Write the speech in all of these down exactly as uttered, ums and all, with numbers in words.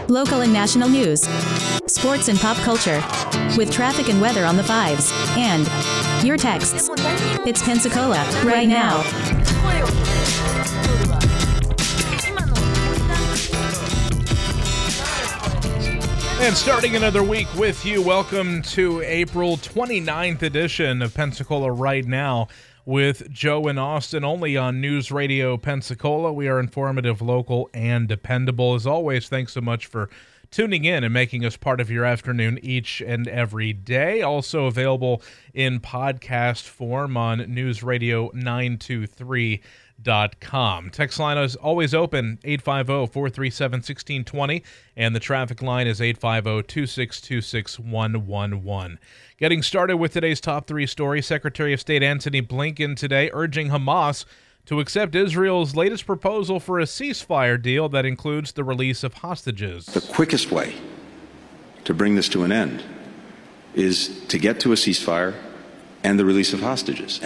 Local and national news. Sports and pop culture. With traffic and weather on the fives. And your texts. It's Pensacola, right now. And starting another week with you, welcome to April twenty-ninth edition of Pensacola Right Now with Joe and Austin, only on News Radio Pensacola. We are informative, local, and dependable. As always, thanks so much for tuning in and making us part of your afternoon each and every day. Also available in podcast form on news radio nine two three dot com. Text line is always open, eight five zero, four three seven, one six two zero, and the traffic line is eight five zero, two six two six, one one one. Getting started with today's top three stories, Secretary of State Antony Blinken today urging Hamas to accept Israel's latest proposal for a ceasefire deal that includes the release of hostages. The quickest way to bring this to an end is to get to a ceasefire and the release of hostages.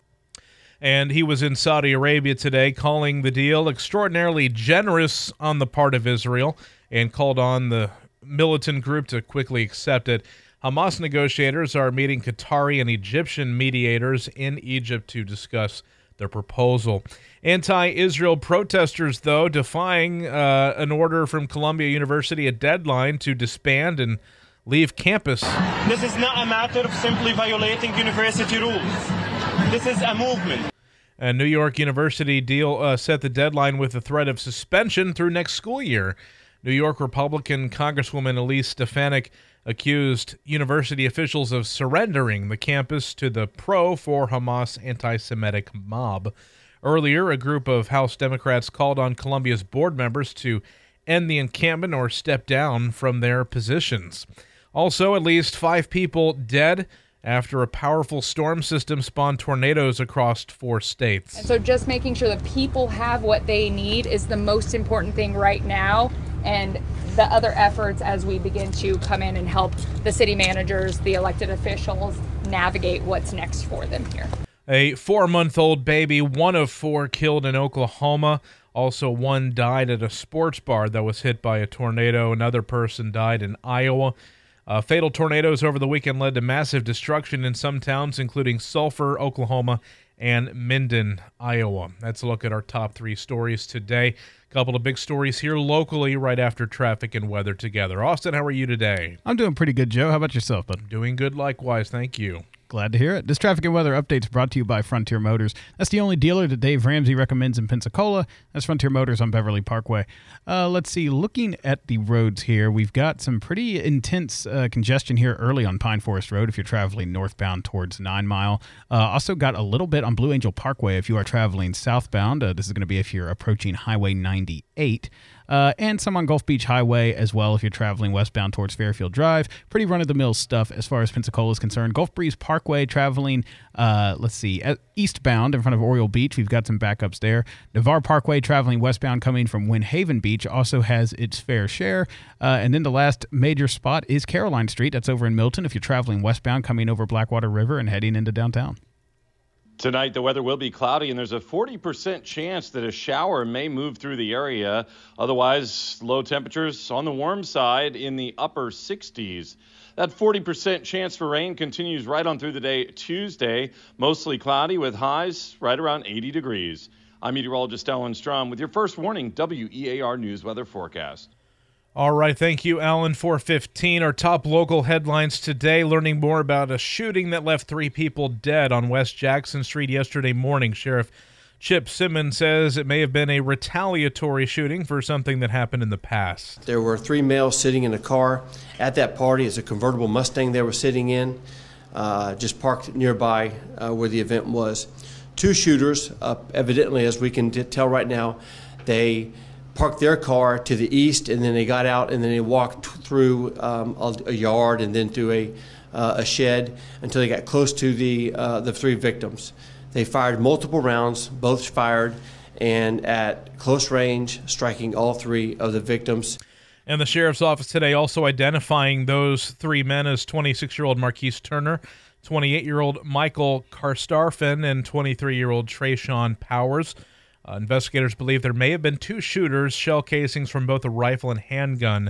And he was in Saudi Arabia today, calling the deal extraordinarily generous on the part of Israel and called on the militant group to quickly accept it. Hamas negotiators are meeting Qatari and Egyptian mediators in Egypt to discuss their proposal. Anti-Israel protesters, though, defying uh, an order from Columbia University, a deadline to disband and leave campus. This is not a matter of simply violating university rules. This is a movement. A New York University deal uh, set the deadline with the threat of suspension through next school year. New York Republican Congresswoman Elise Stefanik accused university officials of surrendering the campus to the pro for Hamas anti-Semitic mob. Earlier, a group of House Democrats called on Columbia's board members to end the encampment or step down from their positions. Also, at least five people dead after a powerful storm system spawned tornadoes across four states. And so just making sure that people have what they need is the most important thing right now, and the other efforts as we begin to come in and help the city managers, the elected officials, navigate what's next for them here. A four-month-old baby, one of four, killed in Oklahoma. Also, one died at a sports bar that was hit by a tornado. Another person died in Iowa. Uh, fatal tornadoes over the weekend led to massive destruction in some towns, including Sulphur, Oklahoma, and Minden, Iowa. Let's look at our top three stories today. A couple of big stories here locally right after traffic and weather together. Austin, how are you today? I'm doing pretty good, Joe. How about yourself, bud? Doing good likewise, thank you. Glad to hear it. This traffic and weather update is brought to you by Frontier Motors. That's the only dealer that Dave Ramsey recommends in Pensacola. That's Frontier Motors on Beverly Parkway. Uh, let's see. Looking at the roads here, we've got some pretty intense uh, congestion here early on Pine Forest Road if you're traveling northbound towards Nine Mile. Uh, also got a little bit on Blue Angel Parkway if you are traveling southbound. Uh, this is going to be if you're approaching Highway ninety-eight. Uh, and some on Gulf Beach Highway as well if you're traveling westbound towards Fairfield Drive. Pretty run-of-the-mill stuff as far as Pensacola is concerned. Gulf Breeze Parkway traveling, uh, let's see, eastbound in front of Oriole Beach. We've got some backups there. Navarre Parkway traveling westbound coming from Windhaven Beach also has its fair share. Uh, and then the last major spot is Caroline Street. That's over in Milton if you're traveling westbound coming over Blackwater River and heading into downtown. Tonight, the weather will be cloudy, and there's a forty percent chance that a shower may move through the area. Otherwise, low temperatures on the warm side in the upper sixties. That forty percent chance for rain continues right on through the day Tuesday. Mostly cloudy with highs right around eighty degrees. I'm meteorologist Alan Strom with your first warning W E A R News weather forecast. All right, thank you, Alan. four fifteen, our top local headlines today, learning more about a shooting that left three people dead on West Jackson Street yesterday morning. Sheriff Chip Simmons says it may have been a retaliatory shooting for something that happened in the past. There were three males sitting in a car at that party. It's a convertible Mustang they were sitting in, uh, just parked nearby uh, where the event was. Two shooters, uh, evidently, as we can t- tell right now, they parked their car to the east, and then they got out, and then they walked through um, a, a yard and then through a, uh, a shed until they got close to the uh, the three victims. They fired multiple rounds, both fired, and at close range, striking all three of the victims. And the sheriff's office today also identifying those three men as twenty-six-year-old Marquise Turner, twenty-eight-year-old Michael Karstarfin, and twenty-three-year-old Trayshawn Powers. Uh, investigators believe there may have been two shooters, shell casings from both a rifle and handgun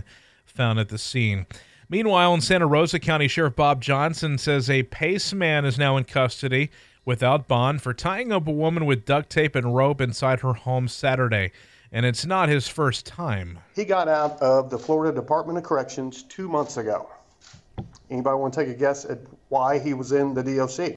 found at the scene. Meanwhile, in Santa Rosa County, Sheriff Bob Johnson says a Pace man is now in custody without bond for tying up a woman with duct tape and rope inside her home Saturday. And it's not his first time. He got out of the Florida Department of Corrections two months ago. Anybody want to take a guess at why he was in the D O C?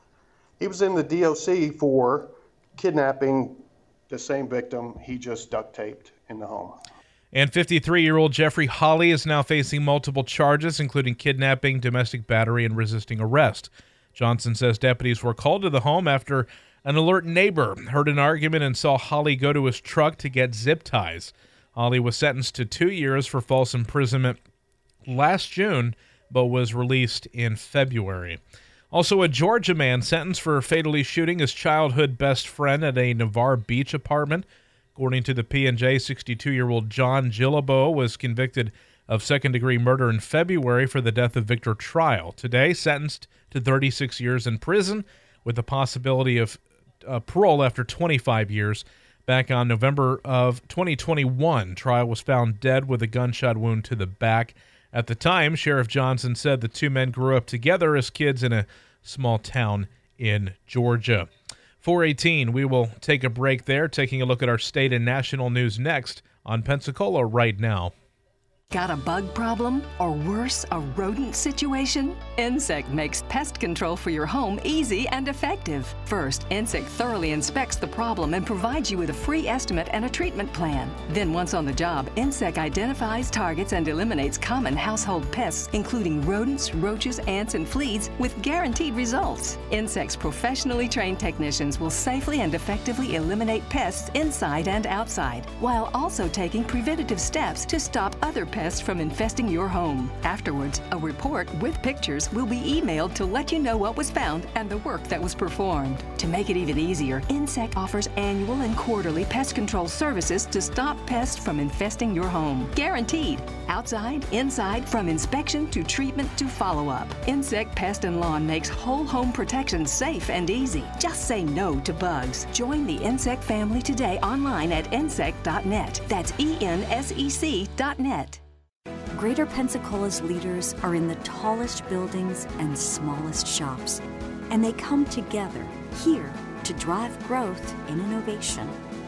He was in the D O C for kidnapping the same victim he just duct taped in the home. And fifty-three-year-old Jeffrey Hawley is now facing multiple charges, including kidnapping, domestic battery, and resisting arrest. Johnson says deputies were called to the home after an alert neighbor heard an argument and saw Hawley go to his truck to get zip ties. Hawley was sentenced to two years for false imprisonment last June, but was released in February. Also, a Georgia man sentenced for fatally shooting his childhood best friend at a Navarre Beach apartment. According to the P and J, sixty-two-year-old John Gillabo was convicted of second-degree murder in February for the death of Victor Trial. Today, sentenced to thirty-six years in prison with the possibility of uh, parole after twenty-five years. Back on November of twenty twenty-one, Trial was found dead with a gunshot wound to the back. At the time, Sheriff Johnson said the two men grew up together as kids in a small town in Georgia. four eighteen, we will take a break there, taking a look at our state and national news next on Pensacola Right Now. Got a bug problem? Or worse, a rodent situation? Insect makes pest control for your home easy and effective. First, Insect thoroughly inspects the problem and provides you with a free estimate and a treatment plan. Then once on the job, Insect identifies, targets, and eliminates common household pests, including rodents, roaches, ants, and fleas, with guaranteed results. Insect's professionally trained technicians will safely and effectively eliminate pests inside and outside, while also taking preventative steps to stop other pests from infesting your home. Afterwards, a report with pictures will be emailed to let you know what was found and the work that was performed. To make it even easier, Insect offers annual and quarterly pest control services to stop pests from infesting your home. Guaranteed. Outside, inside, from inspection to treatment to follow-up. Insect Pest and Lawn makes whole home protection safe and easy. Just say no to bugs. Join the Insect family today online at insect dot net. That's E N S E C dot net. Greater Pensacola's leaders are in the tallest buildings and smallest shops, and they come together here to drive growth and innovation,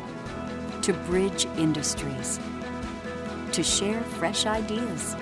to bridge industries, to share fresh ideas,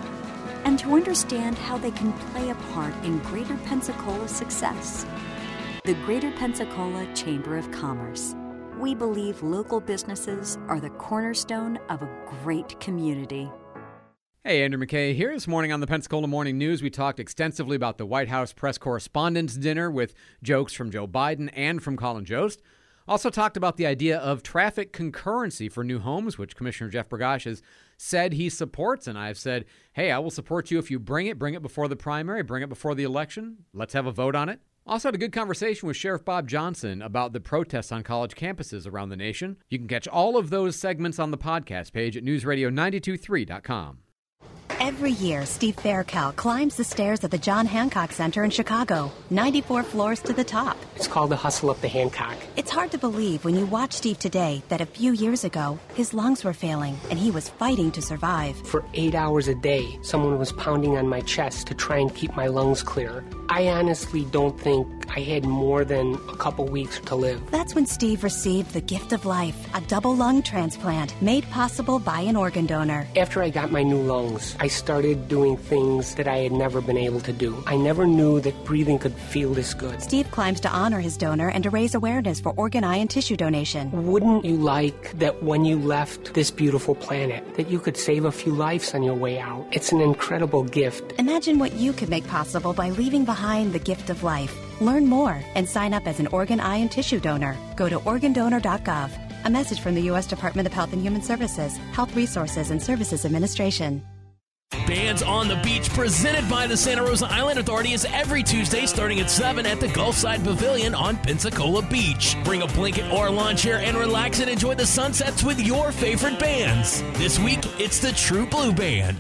and to understand how they can play a part in Greater Pensacola's success. The Greater Pensacola Chamber of Commerce. We believe local businesses are the cornerstone of a great community. Hey, Andrew McKay here. This morning on the Pensacola Morning News, we talked extensively about the White House Press Correspondents' Dinner with jokes from Joe Biden and from Colin Jost. Also talked about the idea of traffic concurrency for new homes, which Commissioner Jeff Bergosh has said he supports. And I've said, hey, I will support you if you bring it. Bring it before the primary. Bring it before the election. Let's have a vote on it. Also had a good conversation with Sheriff Bob Johnson about the protests on college campuses around the nation. You can catch all of those segments on the podcast page at news radio nine two three dot com. Every year, Steve Faircal climbs the stairs at the John Hancock Center in Chicago, ninety-four floors to the top. It's called the hustle up the Hancock. It's hard to believe when you watch Steve today that a few years ago, his lungs were failing and he was fighting to survive. For eight hours a day, someone was pounding on my chest to try and keep my lungs clear. I honestly don't think I had more than a couple weeks to live. That's when Steve received the gift of life, a double lung transplant made possible by an organ donor. After I got my new lungs, I started doing things that I had never been able to do. I never knew that breathing could feel this good. Steve climbs to honor his donor and to raise awareness for organ, eye, and tissue donation. Wouldn't you like that when you left this beautiful planet, that you could save a few lives on your way out? It's an incredible gift. Imagine what you could make possible by leaving behind the gift of life. Learn more and sign up as an organ, eye, and tissue donor. Go to organ donor dot gov. A message from the U S Department of Health and Human Services, Health Resources and Services Administration. Bands on the Beach, presented by the Santa Rosa Island Authority, is every Tuesday starting at seven at the Gulfside Pavilion on Pensacola Beach. Bring a blanket or a lawn chair and relax and enjoy the sunsets with your favorite bands. This week, it's the True Blue Band.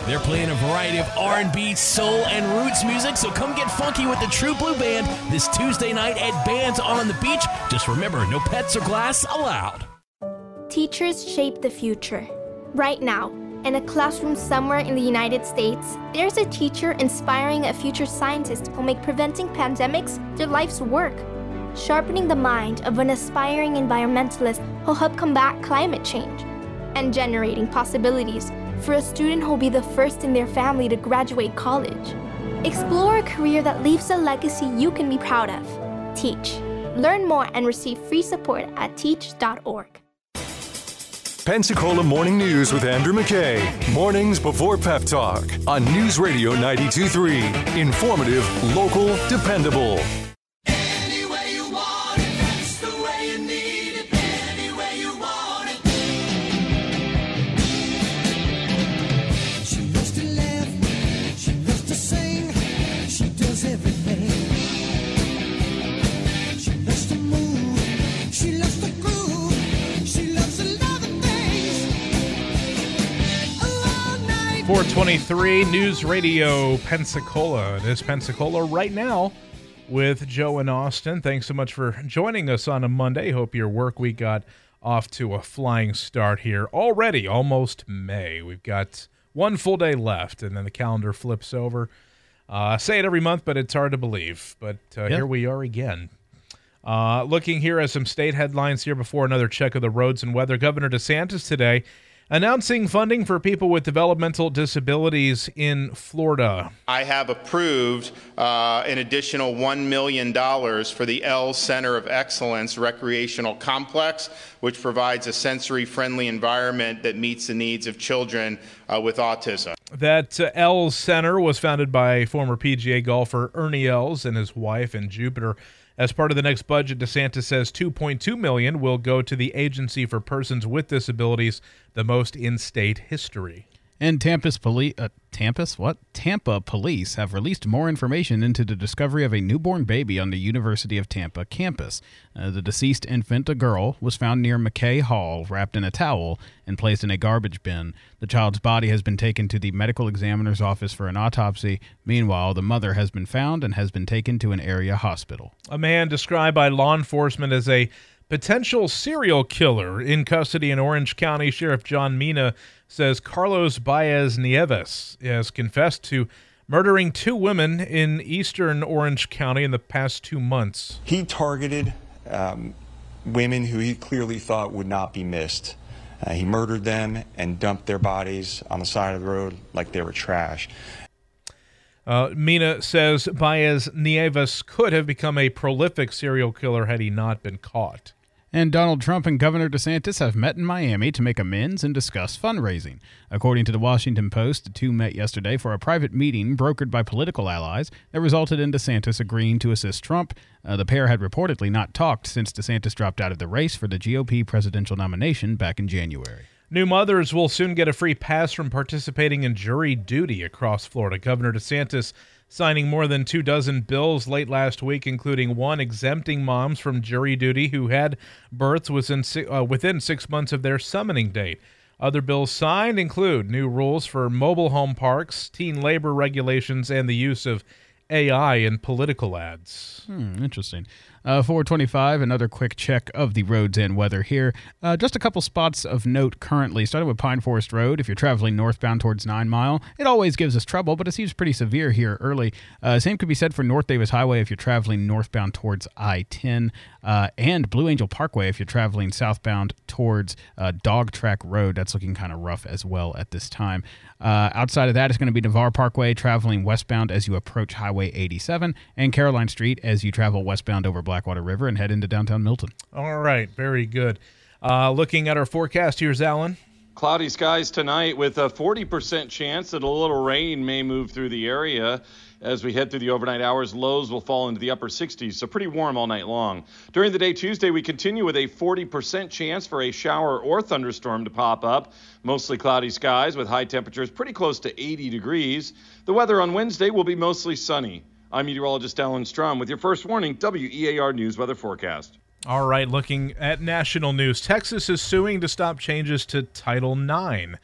They're playing a variety of R and B, soul, and roots music, so come get funky with the True Blue Band this Tuesday night at Bands on the Beach. Just remember, no pets or glass allowed. Teachers shape the future. Right now, in a classroom somewhere in the United States, there's a teacher inspiring a future scientist who'll make preventing pandemics their life's work. Sharpening the mind of an aspiring environmentalist who'll help combat climate change. And generating possibilities for a student who'll be the first in their family to graduate college. Explore a career that leaves a legacy you can be proud of. Teach. Learn more and receive free support at teach dot org. Pensacola Morning News with Andrew McKay. Mornings before Pep Talk on News Radio ninety-two point three. Informative, local, dependable. four twenty-three News Radio Pensacola. It is Pensacola right now with Joe and Austin. Thanks so much for joining us on a Monday. Hope your work week got off to a flying start here. Already almost May. We've got one full day left, and then the calendar flips over. Uh, I say it every month, but it's hard to believe. But uh, Yep. here we are again. Uh, looking here at some state headlines here before another check of the roads and weather. Governor DeSantis today announcing funding for people with developmental disabilities in Florida. I have approved uh, an additional one million dollars for the L Center of Excellence Recreational Complex, which provides a sensory-friendly environment that meets the needs of children uh, with autism. That uh, L Center was founded by former P G A golfer Ernie Els and his wife in Jupiter. As part of the next budget, DeSantis says two point two million dollars will go to the Agency for Persons with Disabilities, the most in state history. And Tampa's police, uh, Tampa's what? Tampa police have released more information into the discovery of a newborn baby on the University of Tampa campus. Uh, the deceased infant, a girl, was found near McKay Hall, wrapped in a towel and placed in a garbage bin. The child's body has been taken to the medical examiner's office for an autopsy. Meanwhile, the mother has been found and has been taken to an area hospital. A man described by law enforcement as a potential serial killer in custody in Orange County. Sheriff John Mina says Carlos Baez Nieves has confessed to murdering two women in eastern Orange County in the past two months. He targeted um, women who he clearly thought would not be missed. Uh, he murdered them and dumped their bodies on the side of the road like they were trash. Uh, Mina says Baez Nieves could have become a prolific serial killer had he not been caught. And Donald Trump and Governor DeSantis have met in Miami to make amends and discuss fundraising. According to the Washington Post, the two met yesterday for a private meeting brokered by political allies that resulted in DeSantis agreeing to assist Trump. Uh, the pair had reportedly not talked since DeSantis dropped out of the race for the G O P presidential nomination back in January. New mothers will soon get a free pass from participating in jury duty across Florida. Governor DeSantis signing more than two dozen bills late last week, including one exempting moms from jury duty who had births within, uh, within six months of their summoning date. Other bills signed include new rules for mobile home parks, teen labor regulations, and the use of A I in political ads. Hmm, interesting. Uh, four twenty-five, another quick check of the roads and weather here. Uh, just a couple spots of note currently, starting with Pine Forest Road. If you're traveling northbound towards Nine Mile, it always gives us trouble, but it seems pretty severe here early. Uh, same could be said for North Davis Highway if you're traveling northbound towards I ten, uh, and Blue Angel Parkway if you're traveling southbound towards uh, Dog Track Road. That's looking kind of rough as well at this time. Uh, outside of that, it's going to be Navarre Parkway traveling westbound as you approach Highway eighty-seven, and Caroline Street as you travel westbound over Blackwater River and head into downtown Milton. All right, very good. Uh, looking at our forecast, here's Alan. Cloudy skies tonight with a forty percent chance that a little rain may move through the area. As we head through the overnight hours, lows will fall into the upper sixties, so pretty warm all night long. During the day Tuesday, we continue with a forty percent chance for a shower or thunderstorm to pop up. Mostly cloudy skies with high temperatures pretty close to eighty degrees. The weather on Wednesday will be mostly sunny. I'm meteorologist Alan Strum with your first warning W E A R News weather forecast. All right, looking at national news, Texas is suing to stop changes to Title nine.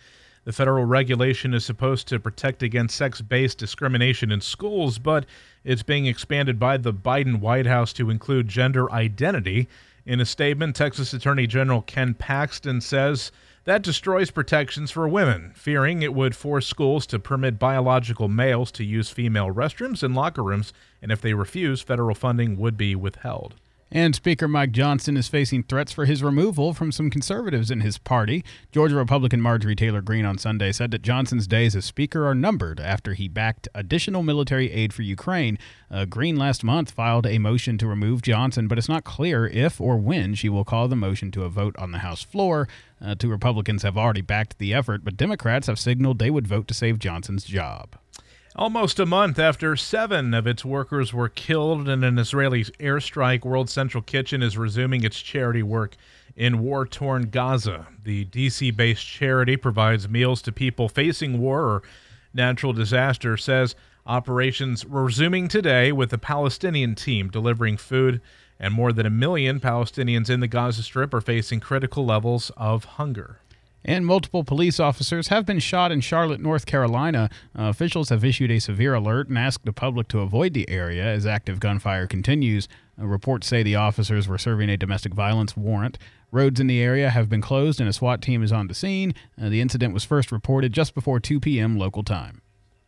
The federal regulation is supposed to protect against sex-based discrimination in schools, but it's being expanded by the Biden White House to include gender identity. In a statement, Texas Attorney General Ken Paxton says that destroys protections for women, fearing it would force schools to permit biological males to use female restrooms and locker rooms, and if they refuse, federal funding would be withheld. And Speaker Mike Johnson is facing threats for his removal from some conservatives in his party. Georgia Republican Marjorie Taylor Greene on Sunday said that Johnson's days as Speaker are numbered after he backed additional military aid for Ukraine. Uh, Greene last month filed a motion to remove Johnson, but it's not clear if or when she will call the motion to a vote on the House floor. Uh, two Republicans have already backed the effort, but Democrats have signaled they would vote to save Johnson's job. Almost a month after seven of its workers were killed in an Israeli airstrike, World Central Kitchen is resuming its charity work in war-torn Gaza. The D C-based charity provides meals to people facing war or natural disaster, says operations were resuming today with the Palestinian team delivering food, and more than a million Palestinians in the Gaza Strip are facing critical levels of hunger. And multiple police officers have been shot in Charlotte, North Carolina. Uh, officials have issued a severe alert and asked the public to avoid the area as active gunfire continues. Uh, reports say the officers were serving a domestic violence warrant. Roads in the area have been closed and a SWAT team is on the scene. Uh, the incident was first reported just before two p.m. local time.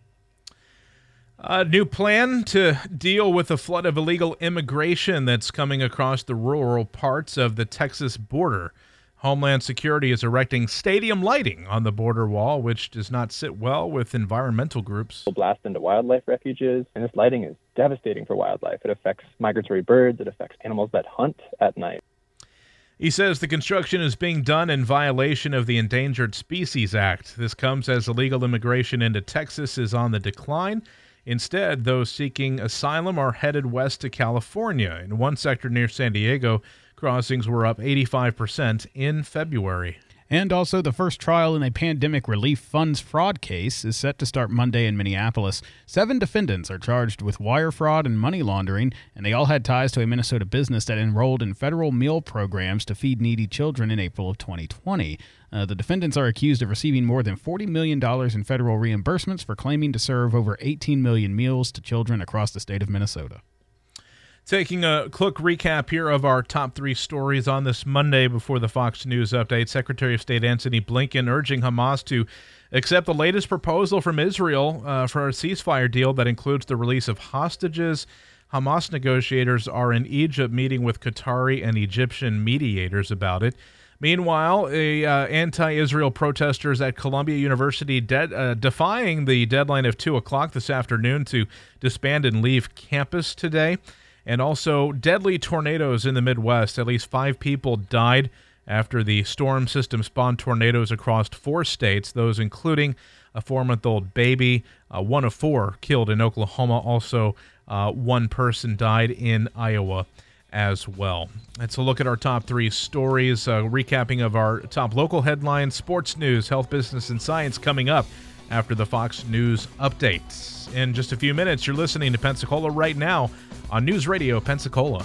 A new plan to deal with the flood of illegal immigration that's coming across the rural parts of the Texas border. Homeland Security is erecting stadium lighting on the border wall, which does not sit well with environmental groups. We'll blast into wildlife refuges, and this lighting is devastating for wildlife. It affects migratory birds. It affects animals that hunt at night. He says the construction is being done in violation of the Endangered Species Act. This comes as illegal immigration into Texas is on the decline. Instead, those seeking asylum are headed west to California. In one sector near San Diego, crossings were up eighty-five percent in February. And also, the first trial in a pandemic relief funds fraud case is set to start Monday in Minneapolis. Seven defendants are charged with wire fraud and money laundering, and they all had ties to a Minnesota business that enrolled in federal meal programs to feed needy children in April of twenty twenty. Uh, the defendants are accused of receiving more than forty million dollars in federal reimbursements for claiming to serve over eighteen million meals to children across the state of Minnesota. Taking a quick recap here of our top three stories on this Monday before the Fox News update. Secretary of State Antony Blinken urging Hamas to accept the latest proposal from Israel uh, for a ceasefire deal that includes the release of hostages. Hamas negotiators are in Egypt meeting with Qatari and Egyptian mediators about it. Meanwhile, a, uh, anti-Israel protesters at Columbia University de- uh, defying the deadline of two o'clock this afternoon to disband and leave campus today. And also deadly tornadoes in the Midwest. At least five people died after the storm system spawned tornadoes across four states, those including a four-month-old baby. Uh, one of four killed in Oklahoma. Also, uh, one person died in Iowa as well. Let's look at our top three stories. Uh, recapping of our top local headlines, sports news, health, business, and science coming up after the Fox News updates. In just a few minutes, you're listening to Pensacola Right Now on News Radio Pensacola.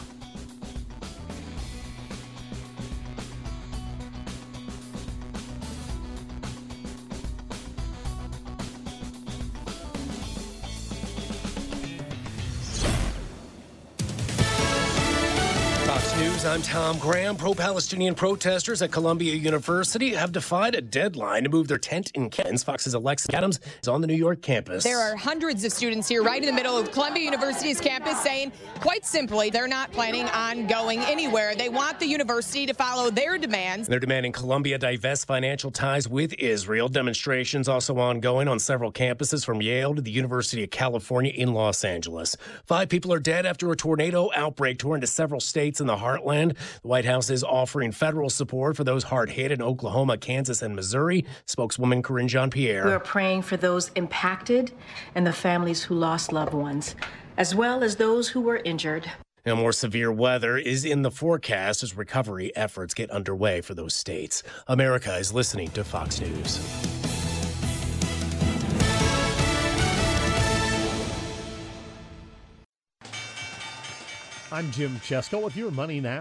Fox News, I'm Tom Graham. Pro-Palestinian protesters at Columbia University have defied a deadline to move their tent in campus. Fox's Alexis Adams is on the New York campus. There are hundreds of students here right in the middle of Columbia University's campus saying, quite simply, they're not planning on going anywhere. They want the university to follow their demands. They're demanding Columbia divest financial ties with Israel. Demonstrations also ongoing on several campuses from Yale to the University of California in Los Angeles. Five people are dead after a tornado outbreak tore into several states in the heartland. The White House is offering federal support for those hard hit in Oklahoma, Kansas, and Missouri. Spokeswoman Corinne Jean-Pierre. We are praying for those impacted and the families who lost loved ones, as well as those who were injured. Now, more severe weather is in the forecast as recovery efforts get underway for those states. America is listening to Fox News. I'm Jim Chesko with your Money Now.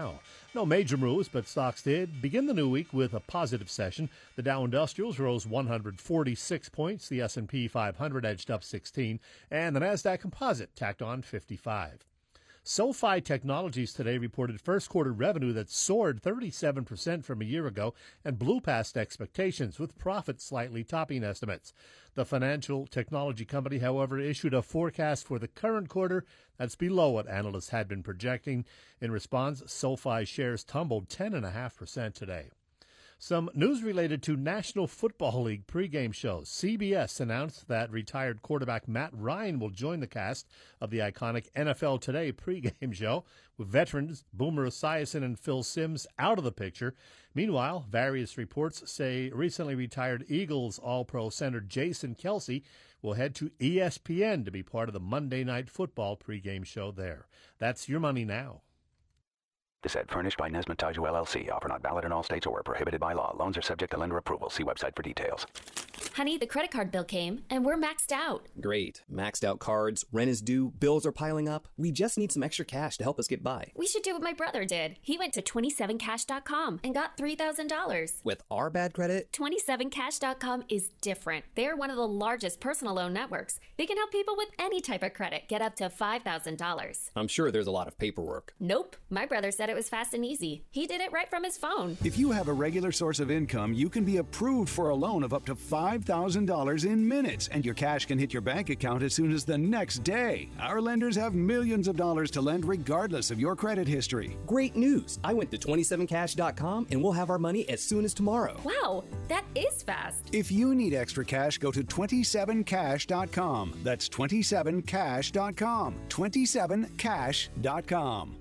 No major moves, but stocks did begin the new week with a positive session. The Dow Industrials rose one hundred forty-six points. The S and P five hundred edged up sixteen, and the NASDAQ Composite tacked on fifty-five. SoFi Technologies today reported first quarter revenue that soared thirty-seven percent from a year ago and blew past expectations, with profits slightly topping estimates. The financial technology company, however, issued a forecast for the current quarter that's below what analysts had been projecting. In response, SoFi shares tumbled ten point five percent today. Some news related to National Football League pregame shows. C B S announced that retired quarterback Matt Ryan will join the cast of the iconic N F L Today pregame show, with veterans Boomer Esiason and Phil Simms out of the picture. Meanwhile, various reports say recently retired Eagles All-Pro center Jason Kelce will head to E S P N to be part of the Monday Night Football pregame show there. That's your money now. This ad furnished by Nesmith Taiju L L C. Offer not valid in all states or prohibited by law. Loans are subject to lender approval. See website for details. Honey, the credit card bill came, and we're maxed out. Great. Maxed out cards, rent is due, bills are piling up. We just need some extra cash to help us get by. We should do what my brother did. He went to twenty-seven cash dot com and got three thousand dollars. With our bad credit? twenty-seven cash dot com is different. They're one of the largest personal loan networks. They can help people with any type of credit get up to five thousand dollars. I'm sure there's a lot of paperwork. Nope. My brother said it was fast and easy. He did it right from his phone. If you have a regular source of income, you can be approved for a loan of up to five thousand dollars in minutes, and your cash can hit your bank account as soon as the next day. Our lenders have millions of dollars to lend regardless of your credit history. Great news! I went to twenty-seven cash dot com and we'll have our money as soon as tomorrow. Wow, that is fast. If you need extra cash, go to twenty-seven cash dot com. That's twenty-seven cash dot com. twenty-seven cash dot com.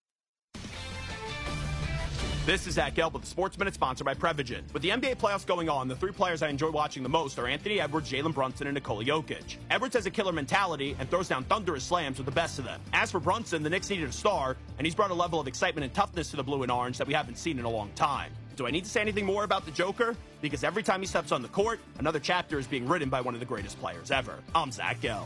This is Zach Gelb with the Sports Minute, sponsored by Prevagen. With the N B A playoffs going on, the three players I enjoy watching the most are Anthony Edwards, Jalen Brunson, and Nikola Jokic. Edwards has a killer mentality and throws down thunderous slams with the best of them. As for Brunson, the Knicks needed a star, and he's brought a level of excitement and toughness to the blue and orange that we haven't seen in a long time. Do I need to say anything more about the Joker? Because every time he steps on the court, another chapter is being written by one of the greatest players ever. I'm Zach Gelb.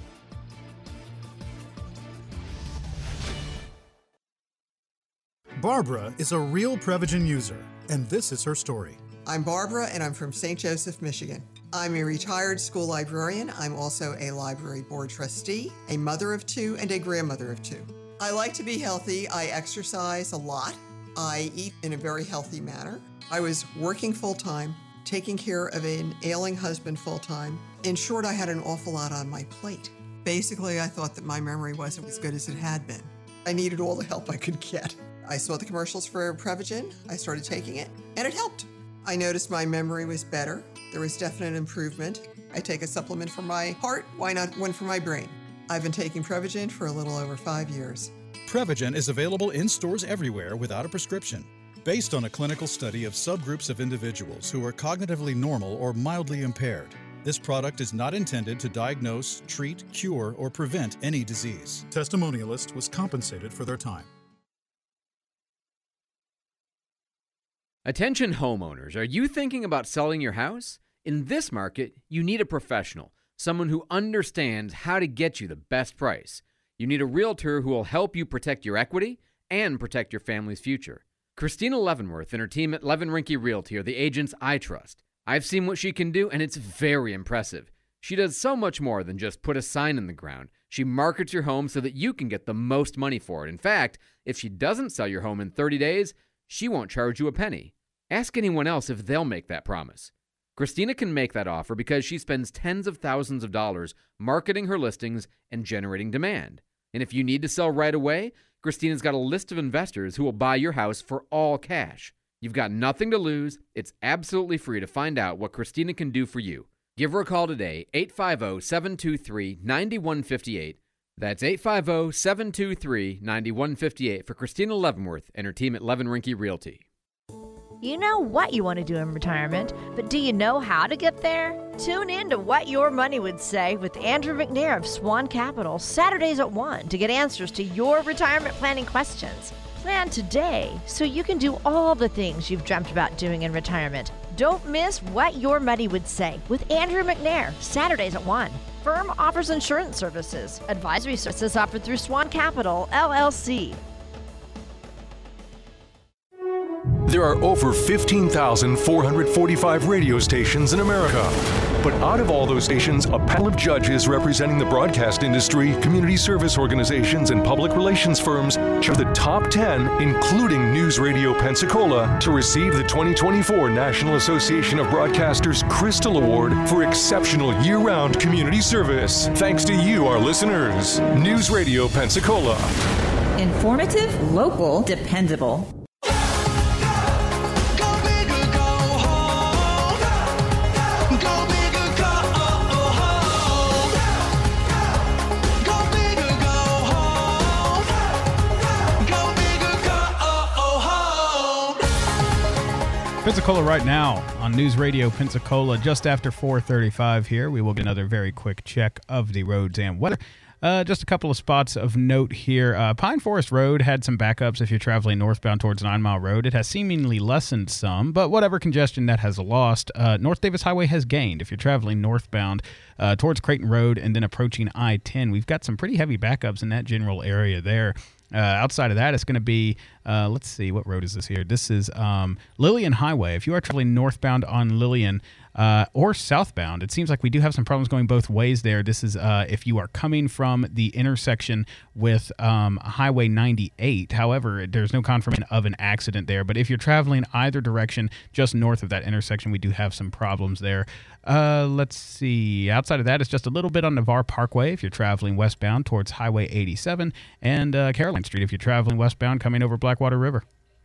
Barbara is a real Prevagen user, and this is her story. I'm Barbara, and I'm from Saint Joseph, Michigan. I'm a retired school librarian. I'm also a library board trustee, a mother of two, and a grandmother of two. I like to be healthy. I exercise a lot. I eat in a very healthy manner. I was working full-time, taking care of an ailing husband full-time. In short, I had an awful lot on my plate. Basically, I thought that my memory wasn't as good as it had been. I needed all the help I could get. I saw the commercials for Prevagen, I started taking it, and it helped. I noticed my memory was better. There was definite improvement. I take a supplement for my heart, why not one for my brain? I've been taking Prevagen for a little over five years. Prevagen is available in stores everywhere without a prescription. Based on a clinical study of subgroups of individuals who are cognitively normal or mildly impaired, this product is not intended to diagnose, treat, cure, or prevent any disease. Testimonialist was compensated for their time. Attention homeowners, are you thinking about selling your house? In this market, you need a professional, someone who understands how to get you the best price. You need a realtor who will help you protect your equity and protect your family's future. Christina Leavenworth and her team at Levin Rinke Realty are the agents I trust. I've seen what she can do, and it's very impressive. She does so much more than just put a sign in the ground. She markets your home so that you can get the most money for it. In fact, if she doesn't sell your home in thirty days, she won't charge you a penny. Ask anyone else if they'll make that promise. Christina can make that offer because she spends tens of thousands of dollars marketing her listings and generating demand. And if you need to sell right away, Christina's got a list of investors who will buy your house for all cash. You've got nothing to lose. It's absolutely free to find out what Christina can do for you. Give her a call today, eight five zero, seven two three, nine one five eight. That's eight five zero, seven two three, nine one five eight for Christina Leavenworth and her team at Levin Rinke Realty. You know what you want to do in retirement, but do you know how to get there? Tune in to What Your Money Would Say with Andrew McNair of Swan Capital, Saturdays at one, to get answers to your retirement planning questions. Plan today so you can do all the things you've dreamt about doing in retirement. Don't miss What Your Money Would Say with Andrew McNair, Saturdays at one. Firm offers insurance services. Advisory services offered through Swan Capital, L L C. There are over fifteen thousand four hundred forty-five radio stations in America. But out of all those stations, a panel of judges representing the broadcast industry, community service organizations, and public relations firms chose the top ten, including News Radio Pensacola, to receive the twenty twenty-four National Association of Broadcasters Crystal Award for exceptional year-round community service. Thanks to you, our listeners. News Radio Pensacola. Informative, local, dependable. Pensacola right now on News Radio Pensacola, just after four thirty-five here. We will get another very quick check of the roads and weather. Uh, just a couple of spots of note here. Uh, Pine Forest Road had some backups if you're traveling northbound towards Nine Mile Road. It has seemingly lessened some, but whatever congestion that has lost, uh, North Davis Highway has gained. If you're traveling northbound uh, towards Creighton Road and then approaching I ten, we've got some pretty heavy backups in that general area there. Uh, outside of that, it's going to be, uh, let's see, what road is this here? This is um, Lillian Highway. If you are traveling northbound on Lillian uh, or southbound, it seems like we do have some problems going both ways there. This is uh, if you are coming from the intersection with um, Highway ninety-eight. However, there's no confirmation of an accident there. But if you're traveling either direction, just north of that intersection, we do have some problems there. Uh, let's see. Outside of that, it's just a little bit on Navarre Parkway if you're traveling westbound towards Highway eighty-seven, and uh, Caroline Street if you're traveling westbound coming over Blackwater River.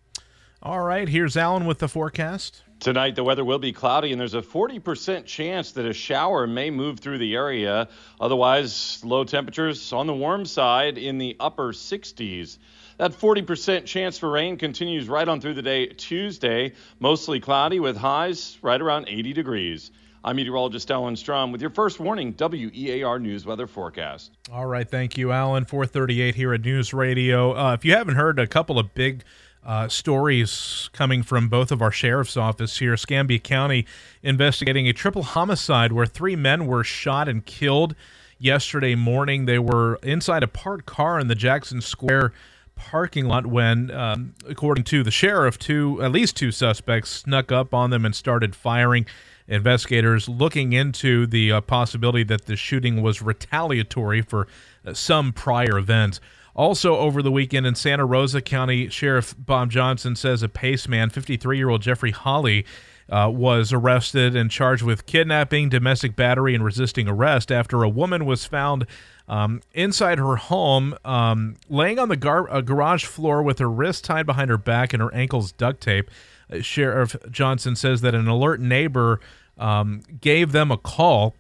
All right, here's Alan with the forecast. Tonight, the weather will be cloudy, and there's a forty percent chance that a shower may move through the area. Otherwise, low temperatures on the warm side in the upper sixties. That forty percent chance for rain continues right on through the day Tuesday, mostly cloudy with highs right around eighty degrees. I'm meteorologist Alan Strom with your first warning W E A R News weather forecast. All right, thank you, Alan. four thirty-eight here at News Radio. Uh, if you haven't heard, a couple of big uh, stories coming from both of our sheriff's office here. Escambia County investigating a triple homicide where three men were shot and killed yesterday morning. They were inside a parked car in the Jackson Square parking lot when, um, according to the sheriff, two at least two suspects snuck up on them and started firing. Investigators looking into the uh, possibility that the shooting was retaliatory for uh, some prior events. Also over the weekend in Santa Rosa County, Sheriff Bob Johnson says a Paceman, fifty-three-year-old Jeffrey Hawley, uh, was arrested and charged with kidnapping, domestic battery, and resisting arrest after a woman was found um, inside her home, um, laying on the gar- uh, garage floor with her wrists tied behind her back and her ankles duct tape. Uh, Sheriff Johnson says that an alert neighbor Um, gave them a call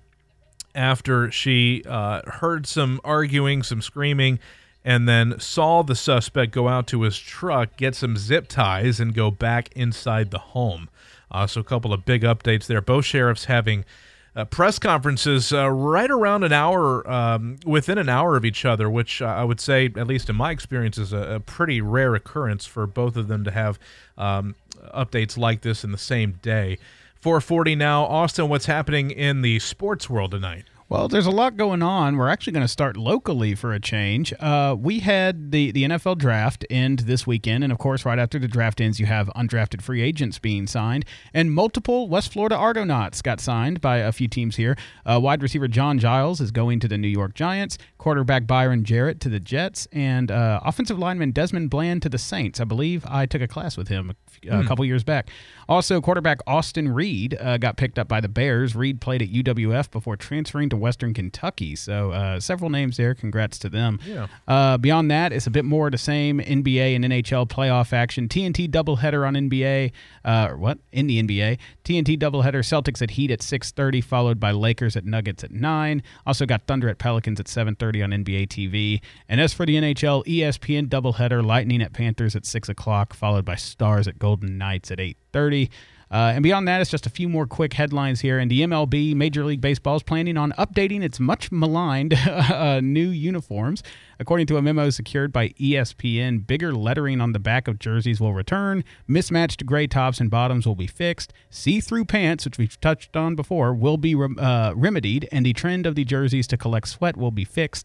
after she uh, heard some arguing, some screaming, and then saw the suspect go out to his truck, get some zip ties, and go back inside the home. Uh, so a couple of big updates there. Both sheriffs having uh, press conferences uh, right around an hour, um, within an hour of each other, which uh, I would say, at least in my experience, is a, a pretty rare occurrence for both of them to have um, updates like this in the same day. four forty now. Austin, what's happening in the sports world tonight? Well, there's a lot going on. We're actually going to start locally for a change. Uh, we had the, the N F L draft end this weekend, and of course, right after the draft ends, you have undrafted free agents being signed, and multiple West Florida Argonauts got signed by a few teams here. Uh, wide receiver John Giles is going to the New York Giants, quarterback Byron Jarrett to the Jets, and uh, offensive lineman Desmond Bland to the Saints. I believe I took a class with him a, a hmm. couple years back. Also, quarterback Austin Reed uh, got picked up by the Bears. Reed played at U W F before transferring to Western Kentucky. So uh, several names there. Congrats to them. Yeah. Uh, beyond that, it's a bit more of the same N B A and N H L playoff action. T N T doubleheader on N B A. Uh, or what? In the N B A. T N T doubleheader. Celtics at Heat at six thirty, followed by Lakers at Nuggets at nine. Also got Thunder at Pelicans at seven thirty on N B A T V. And as for the N H L, E S P N doubleheader. Lightning at Panthers at six o'clock, followed by Stars at Golden Knights at eight thirty. Uh, and beyond that, it's just a few more quick headlines here. And the M L B, Major League Baseball, is planning on updating its much maligned uh, new uniforms. According to a memo secured by E S P N, bigger lettering on the back of jerseys will return. Mismatched gray tops and bottoms will be fixed. See-through pants, which we've touched on before, will be re- uh, remedied. And the trend of the jerseys to collect sweat will be fixed.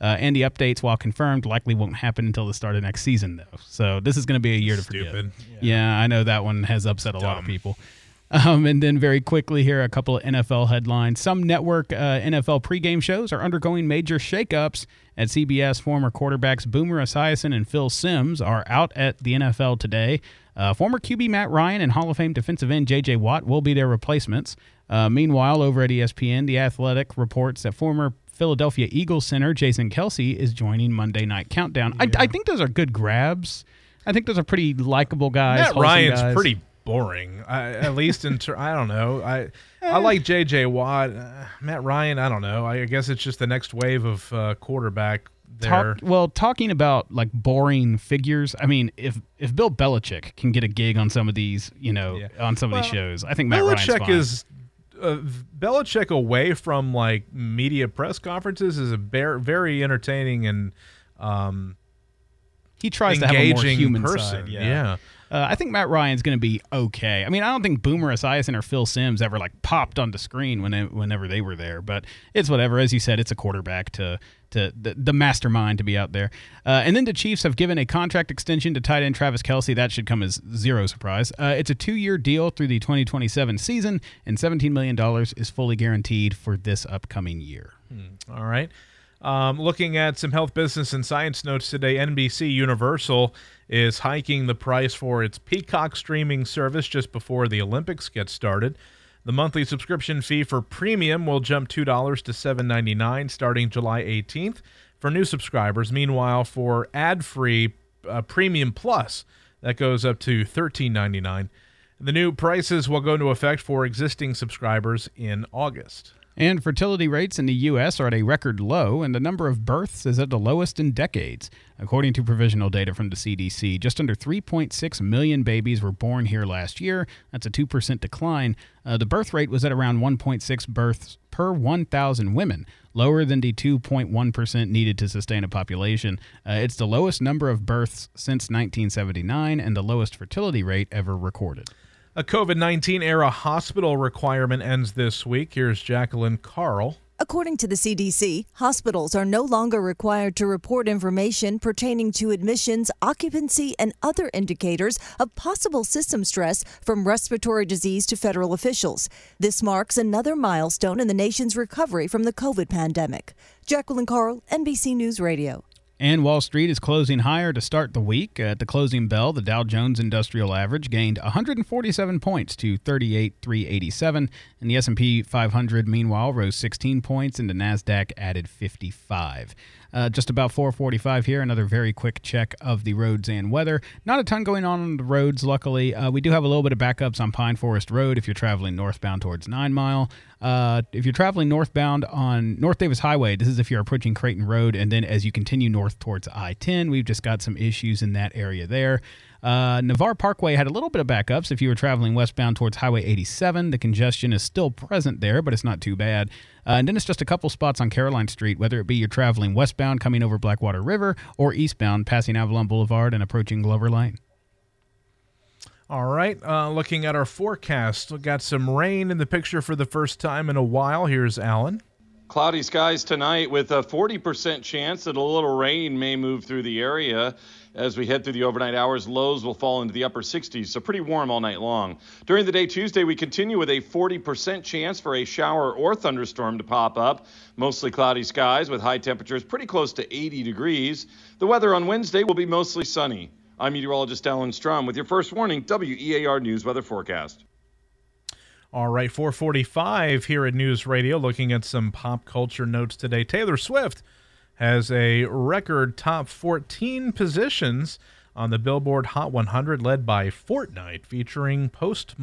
Uh, and the updates, while confirmed, likely won't happen until the start of next season, though. So this is going to be a year to Stupid. forget. Yeah. yeah, I know that one has upset a lot of people. Um, and then very quickly here, a couple of N F L headlines. Some network uh, N F L pregame shows are undergoing major shakeups. At C B S, former quarterbacks Boomer Esiason and Phil Simms are out at the N F L today. Uh, former Q B Matt Ryan and Hall of Fame defensive end J J Watt will be their replacements. Uh, meanwhile, over at E S P N, The Athletic reports that former Philadelphia Eagles center Jason Kelce is joining Monday Night Countdown. Yeah. I, I think those are good grabs. I think those are pretty likable guys. Matt Ryan's guys. pretty boring, I, at least in ter- I don't know. I I like J J Watt. Uh, Matt Ryan, I don't know. I guess it's just the next wave of uh, quarterback there. Talk, well, talking about like boring figures, I mean, if if Bill Belichick can get a gig on some of these, you know, yeah. on some of well, these shows, I think Matt Belichick Ryan's fine. is uh, Belichick away from like media press conferences is a very, very entertaining and um, he tries to have a more human person. side. Yeah. yeah. Uh, I think Matt Ryan's going to be okay. I mean, I don't think Boomer Esiason or Phil Simms ever like popped onto screen when they, whenever they were there, but it's whatever. As you said, it's a quarterback to to the, the mastermind to be out there. Uh, and then the Chiefs have given a contract extension to tight end Travis Kelce. That should come as zero surprise. Uh, it's a two-year deal through the twenty twenty-seven season, and seventeen million dollars is fully guaranteed for this upcoming year. Hmm. All right. Um, looking at some health, business, and science notes today, N B C Universal is hiking the price for its Peacock streaming service just before the Olympics get started. The monthly subscription fee for premium will jump two dollars to seven dollars and ninety-nine cents starting July eighteenth for new subscribers. Meanwhile, for ad-free uh, Premium Plus, that goes up to thirteen dollars and ninety-nine cents. The new prices will go into effect for existing subscribers in August. And fertility rates in the U S are at a record low, and the number of births is at the lowest in decades. According to provisional data from the C D C, just under three point six million babies were born here last year. That's a two percent decline. Uh, the birth rate was at around one point six births per one thousand women, lower than the two point one percent needed to sustain a population. Uh, it's the lowest number of births since nineteen seventy-nine and the lowest fertility rate ever recorded. A COVID nineteen era hospital requirement ends this week. Here's Jacqueline Carl. According to the C D C, hospitals are no longer required to report information pertaining to admissions, occupancy, and other indicators of possible system stress from respiratory disease to federal officials. This marks another milestone in the nation's recovery from the COVID pandemic. Jacqueline Carl, N B C News Radio. And Wall Street is closing higher to start the week. At the closing bell, the Dow Jones Industrial Average gained one hundred forty-seven points to thirty-eight thousand three hundred eighty-seven, and the S and P five hundred, meanwhile, rose sixteen points, and the NASDAQ added fifty-five. Uh, just about four forty-five here. Another very quick check of the roads and weather. Not a ton going on on the roads, luckily. Uh, we do have a little bit of backups on Pine Forest Road if you're traveling northbound towards Nine Mile. Uh, if you're traveling northbound on North Davis Highway, this is if you're approaching Creighton Road, and then as you continue north towards I ten, we've just got some issues in that area there. Uh, Navarre Parkway had a little bit of backups if you were traveling westbound towards Highway eighty-seven. The congestion is still present there, but it's not too bad. Uh, and then it's just a couple spots on Caroline Street, whether it be you're traveling westbound coming over Blackwater River or eastbound passing Avalon Boulevard and approaching Glover Lane. All right, uh, looking at our forecast, we got some rain in the picture for the first time in a while. Here's Alan. Cloudy skies tonight with a forty percent chance that a little rain may move through the area. As we head through the overnight hours, lows will fall into the upper sixties, so pretty warm all night long. During the day Tuesday, we continue with a forty percent chance for a shower or thunderstorm to pop up. Mostly cloudy skies with high temperatures pretty close to eighty degrees. The weather on Wednesday will be mostly sunny. I'm meteorologist Alan Strum with your first warning W E A R News weather forecast. All right, four forty-five here at News Radio, looking at some pop culture notes today. Taylor Swift has a record top fourteen positions on the Billboard Hot one hundred, led by Fortnite, featuring Post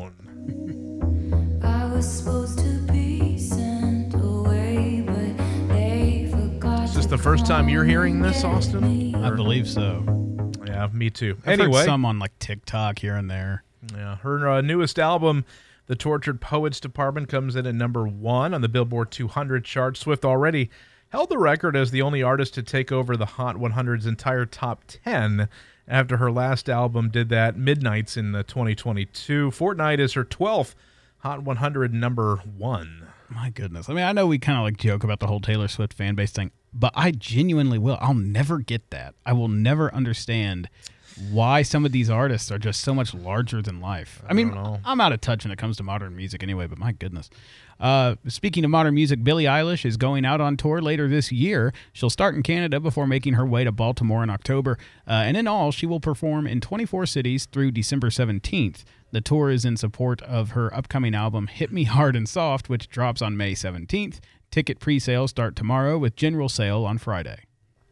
Malone. I was supposed to be sent away, but they forgot. Is this the first time you're hearing this, Austin? I believe so. Yeah, me too. I've anyway, heard some on like TikTok here and there. Yeah, her uh, newest album, The Tortured Poets Department, comes in at number one on the Billboard two hundred chart. Swift already held the record as the only artist to take over the Hot one hundred's entire top ten after her last album did that, Midnights, in the twenty twenty-two. Fortnite is her twelfth Hot one hundred number one. My goodness. I mean, I know we kind of like joke about the whole Taylor Swift fan base thing. but I genuinely will. I'll never get that. I will never understand why some of these artists are just so much larger than life. I, I mean, I'm out of touch when it comes to modern music anyway, but my goodness. Uh, speaking of modern music, Billie Eilish is going out on tour later this year. She'll start in Canada before making her way to Baltimore in October. Uh, and in all, she will perform in twenty-four cities through December seventeenth. The tour is in support of her upcoming album, Hit Me Hard and Soft, which drops on May seventeenth. Ticket pre-sales start tomorrow with general sale on Friday.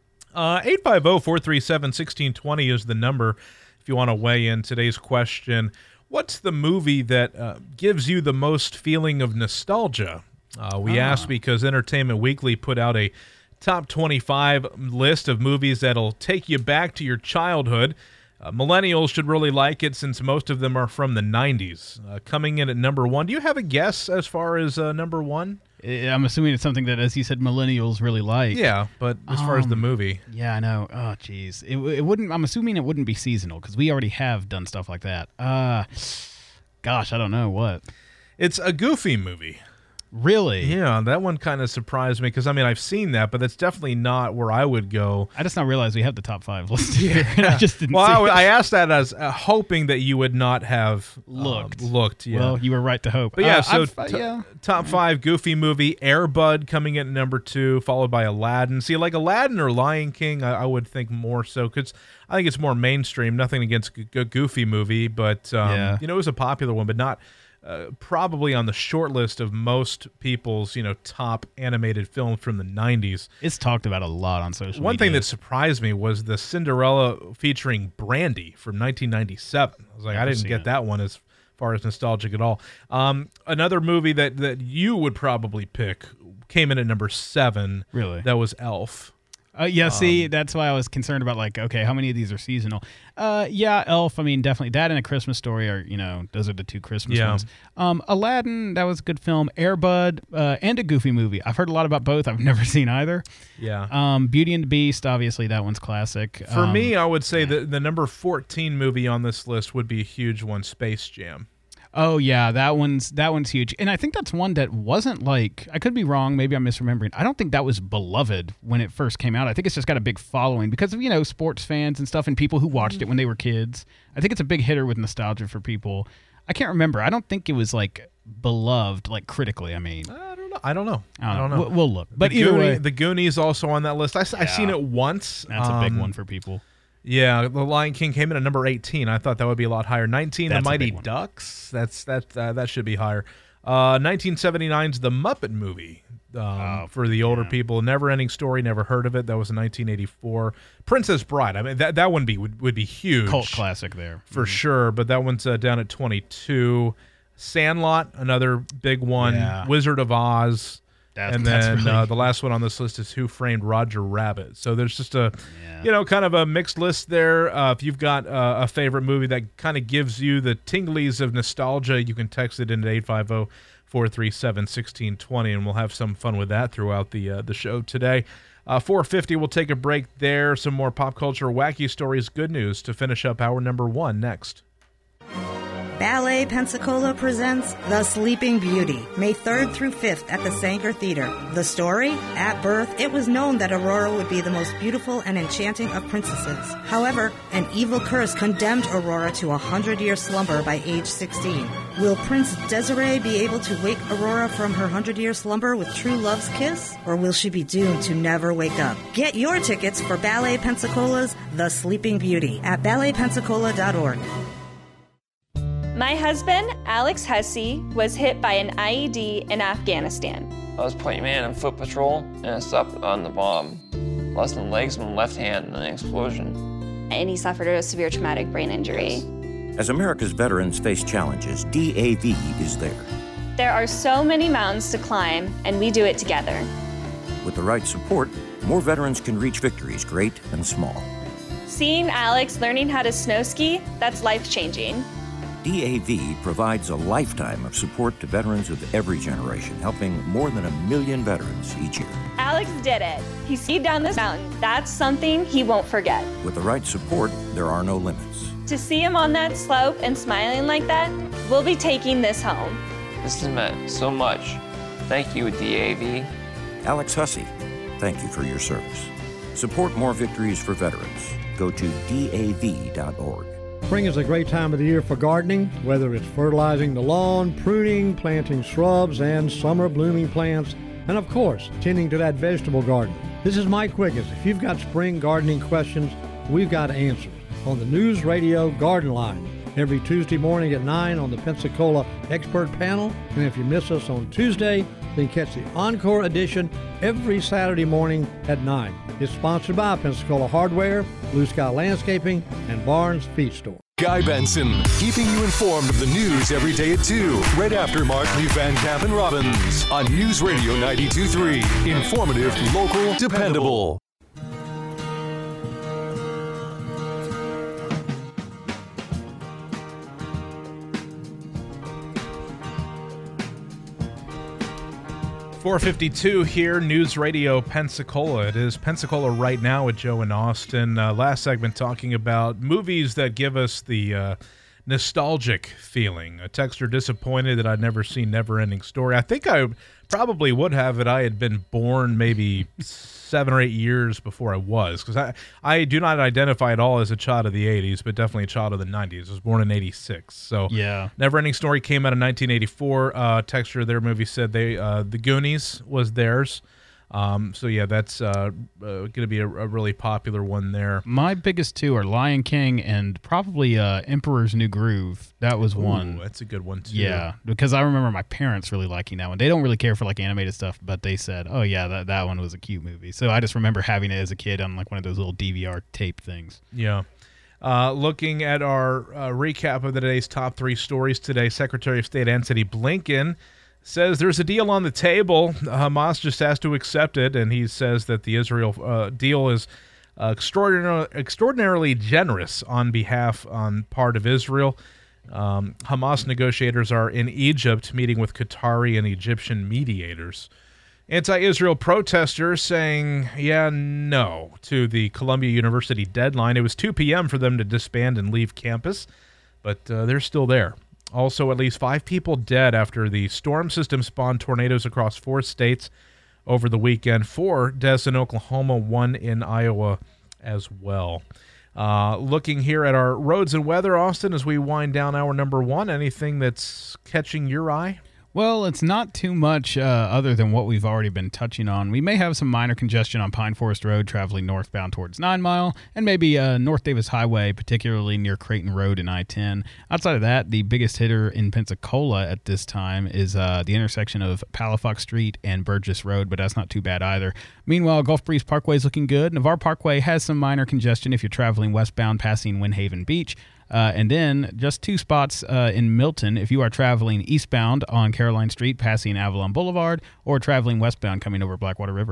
Uh, eight five zero, four three seven, one six two zero is the number if you want to weigh in. Today's question, what's the movie that uh, gives you the most feeling of nostalgia? Uh, we Ah. asked because Entertainment Weekly put out a top twenty-five list of movies that'll take you back to your childhood. Uh, millennials should really like it since most of them are from the nineties. Uh, coming in at number one, do you have a guess as far as uh, number one? I'm assuming it's something that, as you said, millennials really like. Yeah, but as far as the Um, movie. Yeah, I know. Oh, jeez. It, it wouldn't. I'm assuming it wouldn't be seasonal because we already have done stuff like that. Uh, gosh, I don't know what. It's a Goofy movie. Really? Yeah, that one kind of surprised me because, I mean, I've seen that, but that's definitely not where I would go. I just now realized we have the top five listed here, and I just didn't well, see I, it. I asked that as uh, hoping that you would not have um, Looked. looked, yeah. Well, you were right to hope. But yeah, Uh, so I've- uh, t- yeah. top five Goofy movie, Air Bud coming in at number two, followed by Aladdin. See, like Aladdin or Lion King, I, I would think more so because I think it's more mainstream. Nothing against a g- Goofy movie, but um, Yeah. you know, it was a popular one, but not uh, probably on the short list of most people's you know top animated films from the nineties. It's talked about a lot on social One media. thing that surprised me was the Cinderella featuring Brandy from nineteen ninety-seven. I was like, Never I didn't seen get it. that one as far as nostalgic at all. Um, another movie that, that you would probably pick came in at number seven. Really? That was Elf. Uh, yeah, see, Um, that's why I was concerned about, like, okay, how many of these are seasonal? Uh, yeah, Elf, I mean, definitely. That and A Christmas Story are, you know, those are the two Christmas Yeah. ones. Um, Aladdin, that was a good film. Air Bud, uh, and a Goofy movie. I've heard a lot about both. I've never seen either. Yeah. Um, Beauty and the Beast, obviously, that one's classic. For Um, me, I would say that the number fourteen movie on this list would be a huge one, Space Jam. Oh yeah, that one's that one's huge, and I think that's one that wasn't like, I could be wrong, maybe I'm misremembering. I don't think that was beloved when it first came out. I think it's just got a big following because of you know sports fans and stuff, and people who watched it when they were kids. I think it's a big hitter with nostalgia for people. I can't remember. I don't think it was like beloved, like critically. I mean, I don't know. I don't know. I don't, I don't know. know. We'll, we'll look, but the either Goonie- way, the Goonies also on that list. I, Yeah. have seen it once. that's a big Um, one for people. Yeah, The Lion King came in at number eighteen. I thought that would be a lot higher. nineteen, That's The a Mighty big one. Ducks. That's that uh, that should be higher. Uh, nineteen seventy-nine's The Muppet Movie. Um, Oh, for the older people, Never Ending Story. Never heard of it. That was in nineteen eighty-four. Princess Bride. I mean, that that one be would, would be huge, Cult classic there for Mhm. sure. But that one's uh, down at twenty-two. Sandlot, another big one. Yeah. Wizard of Oz. That- and that's then really- uh, the last one on this list is Who Framed Roger Rabbit. So there's just a, you know, kind of a mixed list there. Uh, if you've got uh, a favorite movie that kind of gives you the tinglies of nostalgia, you can text it into eight five zero, four three seven, one six two zero, and we'll have some fun with that throughout the uh, the show today. Uh, four fifty, we'll take a break there. Some more pop culture wacky stories, good news to finish up hour number one next. Ballet Pensacola presents The Sleeping Beauty, May third through fifth at the Sanger Theater. The story? At birth, it was known that Aurora would be the most beautiful and enchanting of princesses. However, an evil curse condemned Aurora to a hundred-year slumber by age sixteen. Will Prince Desiree be able to wake Aurora from her hundred-year slumber with true love's kiss? Or will she be doomed to never wake up? Get your tickets for Ballet Pensacola's The Sleeping Beauty at ballet pensacola dot org. My husband, Alex Hussey, was hit by an I E D in Afghanistan. I was point man on foot patrol, and I stopped on the bomb. Lost my legs and my left hand in an explosion. And he suffered a severe traumatic brain injury. As America's veterans face challenges, D A V is there. There are so many mountains to climb, and we do it together. With the right support, more veterans can reach victories, great and small. Seeing Alex learning how to snow ski, that's life-changing. D A V provides a lifetime of support to veterans of every generation, helping more than a million veterans each year. Alex did it. He skied down this mountain. That's something he won't forget. With the right support, there are no limits. To see him on that slope and smiling like that, we'll be taking this home. This has meant so much. Thank you, D A V. Alex Hussey, Thank you for your service. Support more victories for veterans. Go to D A V dot org. Spring is a great time of the year for gardening, whether it's fertilizing the lawn, pruning, planting shrubs and summer blooming plants, and of course, tending to that vegetable garden. This is Mike Quiggins. If you've got spring gardening questions, we've got answers on the News Radio Garden Line every Tuesday morning at nine on the Pensacola Expert Panel. And if you miss us on Tuesday, then catch the Encore edition every Saturday morning at nine. It's sponsored by Pensacola Hardware, Blue Sky Landscaping, and Barnes Feed Store. Guy Benson, keeping you informed of the news every day at two, right after Markley, Van Camp, and Robbins on News Radio ninety-two point three. Informative, local, dependable. four fifty-two here, News Radio Pensacola. It is Pensacola Right Now with Joe and Austin. Uh, last segment talking about movies that give us the uh, nostalgic feeling. A texter disappointed that I'd never seen Never-Ending Story. I think I probably would have if I had been born maybe seven or eight years before I was, because I, I do not identify at all as a child of the eighties, but definitely a child of the nineties. I was born in eighty-six. So yeah. Never-Ending Story came out in nineteen eighty-four. Uh, texture of their movie said they uh, The Goonies was theirs. Um, so yeah, that's uh, uh, going to be a, a really popular one there. My biggest two are Lion King and probably uh, Emperor's New Groove. That was Ooh, one. That's a good one too. Yeah, because I remember my parents really liking that one. They don't really care for like animated stuff, but they said, "Oh yeah, that that one was a cute movie." So I just remember having it as a kid on like one of those little D V R tape things. Yeah. Uh, looking at our uh, recap of the day's top three stories today, Secretary of State Antony Blinken says there's a deal on the table. Hamas just has to accept it, and he says that the Israel uh, deal is uh, extraordinarily, extraordinarily generous on behalf on part of Israel. Um, Hamas negotiators are in Egypt meeting with Qatari and Egyptian mediators. Anti-Israel protesters saying, yeah, no, to the Columbia University deadline. It was two p.m. for them to disband and leave campus, but uh, they're still there. Also, at least five people dead after the storm system spawned tornadoes across four states over the weekend. Four deaths in Oklahoma, one in Iowa as well. Uh, looking here at our roads and weather, Austin, as we wind down hour number one, anything that's catching your eye? Well, it's not too much uh, other than what we've already been touching on. We may have some minor congestion on Pine Forest Road traveling northbound towards Nine Mile, and maybe uh, North Davis Highway, particularly near Creighton Road and I ten. Outside of that, the biggest hitter in Pensacola at this time is uh, the intersection of Palafox Street and Burgess Road, but that's not too bad either. Meanwhile, Gulf Breeze Parkway is looking good. Navarre Parkway has some minor congestion if you're traveling westbound passing Windhaven Beach. Uh, and then just two spots uh, in Milton if you are traveling eastbound on Caroline Street passing Avalon Boulevard or traveling westbound coming over Blackwater River.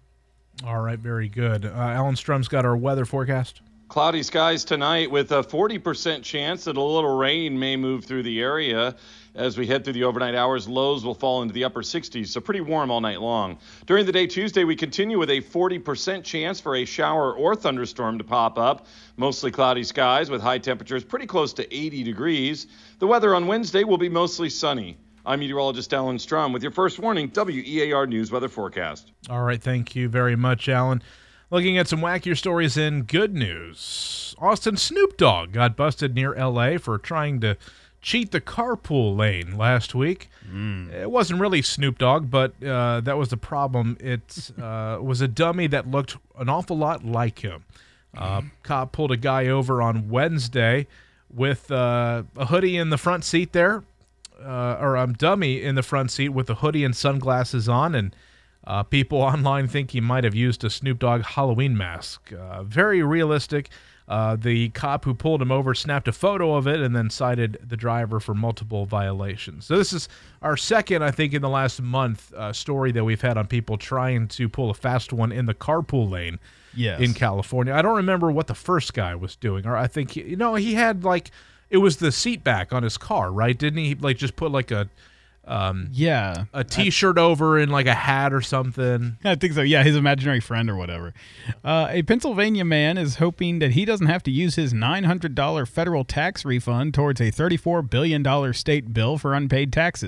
All right, very good. Uh, Alan Strum's got our weather forecast. Cloudy skies tonight with a forty percent chance that a little rain may move through the area. As we head through the overnight hours, lows will fall into the upper sixties, so pretty warm all night long. During the day Tuesday, we continue with a forty percent chance for a shower or thunderstorm to pop up. Mostly cloudy skies with high temperatures pretty close to eighty degrees. The weather on Wednesday will be mostly sunny. I'm meteorologist Alan Strum with your first warning W E A R News weather forecast. All right, thank you very much, Alan. Looking at some wackier stories in good news. Austin Snoop Dogg got busted near L A for trying to cheat the carpool lane last week. Mm. It wasn't really Snoop Dogg, but uh, that was the problem. It uh, was a dummy that looked an awful lot like him. Uh, cop pulled a guy over on Wednesday with uh, a hoodie in the front seat there, uh, or a um, dummy in the front seat with a hoodie and sunglasses on, and uh, people online think he might have used a Snoop Dogg Halloween mask. Uh, very realistic. Uh, the cop who pulled him over snapped a photo of it and then cited the driver for multiple violations. So this is our second, I think, in the last month uh, story that we've had on people trying to pull a fast one in the carpool lane yes. in California. I don't remember what the first guy was doing. Or I think, he, you know, he had like, it was the seat back on his car, right? Didn't he like just put like a... Um, yeah, a T-shirt I, over and like a hat or something. I think so. Yeah, his imaginary friend or whatever. Uh, a Pennsylvania man is hoping that he doesn't have to use his nine hundred dollars federal tax refund towards a thirty-four billion dollars state bill for unpaid taxes.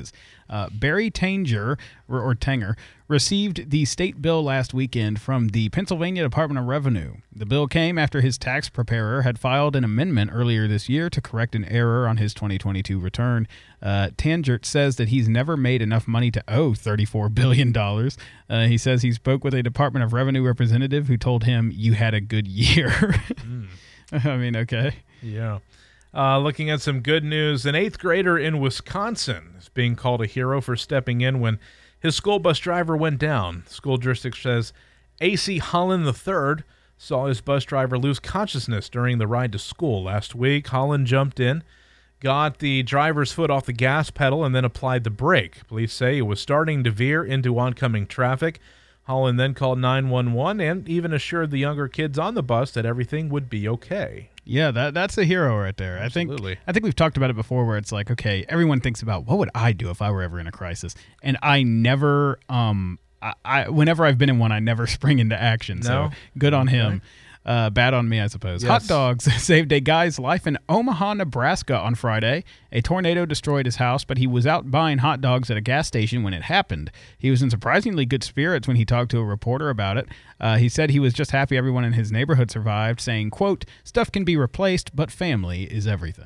Uh, Barry Tanger, or, or Tanger, received the state bill last weekend from the Pennsylvania Department of Revenue. The bill came after his tax preparer had filed an amendment earlier this year to correct an error on his twenty twenty-two return. Uh, Tangert says that he's never made enough money to owe thirty-four billion dollars. Uh, he says he spoke with a Department of Revenue representative who told him, "You had a good year." mm. I mean, okay. Yeah. Uh, looking at some good news, an eighth grader in Wisconsin is being called a hero for stepping in when his school bus driver went down. The school district says A C Holland the third saw his bus driver lose consciousness during the ride to school last week. Holland jumped in, got the driver's foot off the gas pedal, and then applied the brake. Police say it was starting to veer into oncoming traffic. Holland then called nine one one and even assured the younger kids on the bus that everything would be okay. Yeah, that that's a hero right there. Absolutely. I think I think we've talked about it before where it's like, okay, everyone thinks about what would I do if I were ever in a crisis? And I never um I, I whenever I've been in one, I never spring into action. No? So good on Okay. him. Uh, bad on me, I suppose. Yes. Hot dogs saved a guy's life in Omaha, Nebraska on Friday. A tornado destroyed his house, but he was out buying hot dogs at a gas station when it happened. He was in surprisingly good spirits when he talked to a reporter about it. Uh, he said he was just happy everyone in his neighborhood survived, saying, quote, "Stuff can be replaced, but family is everything."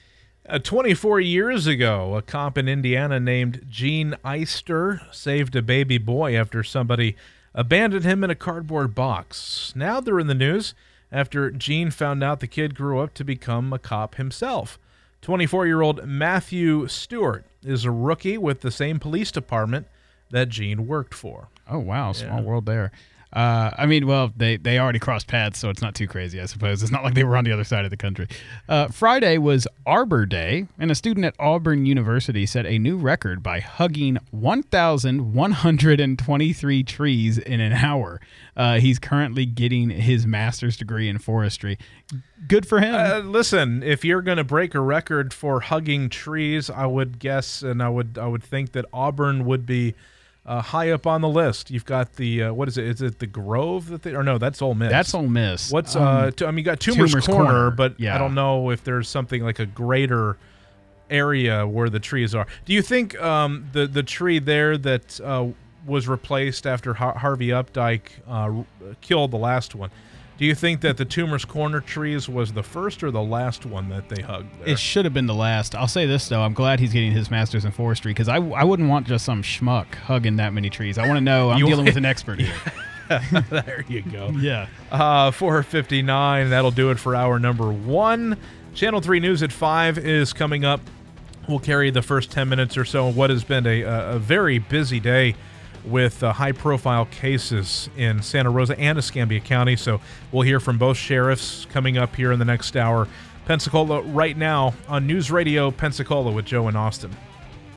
Uh, twenty-four years ago, a cop in Indiana named Gene Eister saved a baby boy after somebody abandoned him in a cardboard box. Now they're in the news after Gene found out the kid grew up to become a cop himself. twenty-four-year-old Matthew Stewart is a rookie with the same police department that Gene worked for. Oh, wow. Small Yeah. world there. Uh, I mean, well, they, they already crossed paths, so it's not too crazy, I suppose. It's not like they were on the other side of the country. Uh, Friday was Arbor Day, and a student at Auburn University set a new record by hugging one thousand one hundred twenty-three trees in an hour. Uh, he's currently getting his master's degree in forestry. Good for him. Uh, listen, if you're going to break a record for hugging trees, I would guess, and I would I would think that Auburn would be Uh, high up on the list. You've got the uh, what is it? Is it the Grove that they? Or no, that's Ole Miss. That's Ole Miss. What's Um, uh? T- I mean, you got Toomer's, Toomer's Corner, Corner, but yeah. I don't know if there's something like a greater area where the trees are. Do you think um the the tree there that uh, was replaced after Har- Harvey Updike uh, killed the last one? Do you think that the Toomer's Corner trees was the first or the last one that they hugged there? It should have been the last. I'll say this, though. I'm glad he's getting his master's in forestry because I, I wouldn't want just some schmuck hugging that many trees. I want to know I'm You- dealing with an expert here. There you go. Yeah. Uh, four fifty-nine. That'll do it for hour number one. Channel three News at five is coming up. We'll carry the first ten minutes or so of what has been a, a very busy day with uh, high-profile cases in Santa Rosa and Escambia County. So we'll hear from both sheriffs coming up here in the next hour. Pensacola right now on News Radio Pensacola with Joe and Austin.